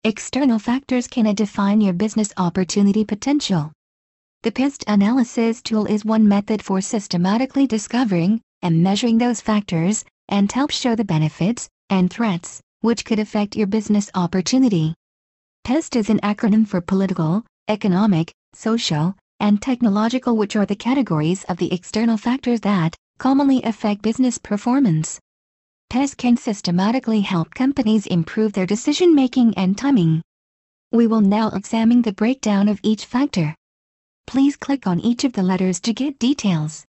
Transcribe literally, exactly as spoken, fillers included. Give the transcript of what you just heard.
External factors can define your business opportunity potential. The P E S T analysis tool is one method for systematically discovering and measuring those factors, and help show the benefits and threats which could affect your business opportunity. P E S T is an acronym for political, economic, social, and technological, which are the categories of the external factors that commonly affect business performance. P E S T can systematically help companies improve their decision-making and timing. We will now examine the breakdown of each factor. Please click on each of the letters to get details.